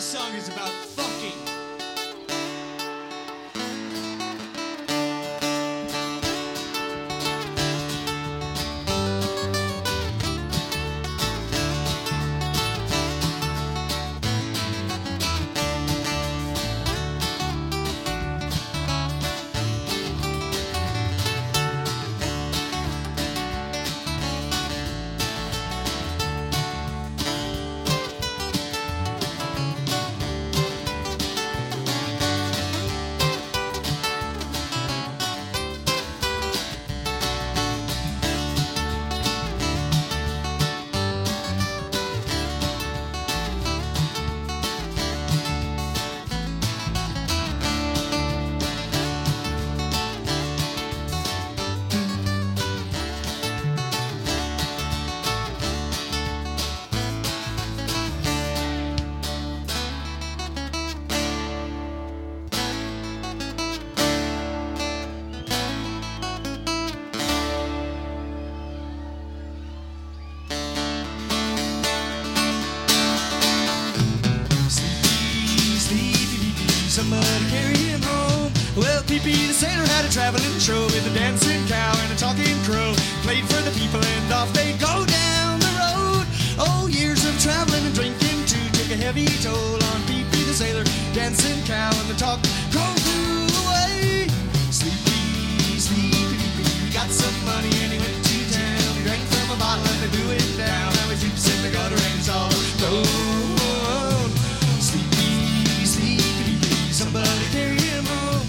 song is about fucking. Somebody carry him home. Well, Pee-Pee the sailor had a traveling show with a dancing cow and a talking crow. Played for the people and off they go down the road. Oh, years of traveling and drinking to take a heavy toll on Pee-Pee the sailor, dancing cow and the talk crow flew away. Sleepy, sleepy Pee-Pee got some money and he went to town. He drank from a bottle and they blew it down. Now he sleeps in the gutter and it's all alone. Somebody carry him home.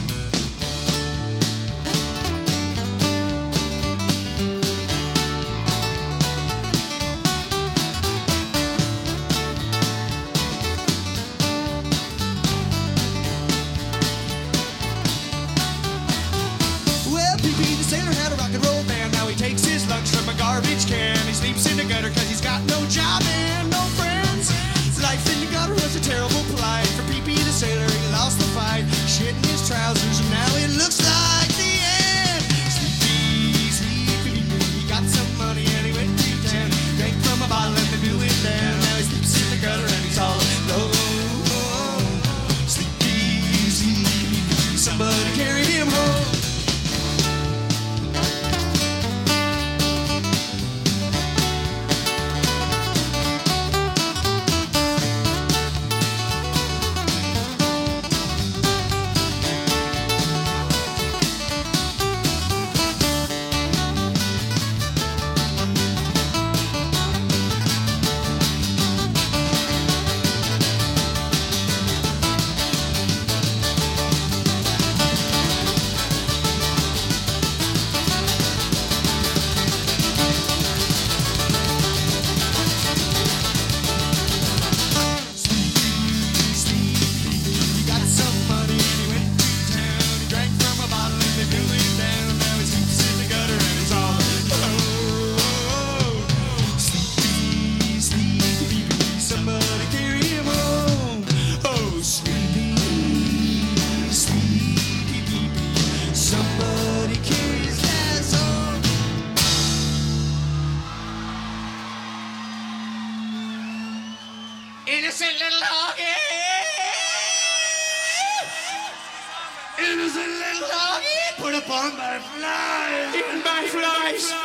Well, Pee-Pee the sailor had a rock and roll band. Now he takes his lunch from a garbage can. He sleeps in the gutter cause he's got no job and no friends. Life in the gutter was a terrible plight for Pee-Pee the sailor. He lost the fight, shit in his trousers, and now it looks like the end. Sleepy, sleepy Pee-Pee, he got some money and he went to town. Drank from a bottle and they blew it down. Now he sleeps in the gutter and he's all alone. Sleepy, sleepy Pee-Pee, somebody carry him home. Innocent little doggy! Innocent little doggy! Put upon by flies! Eaten by flies!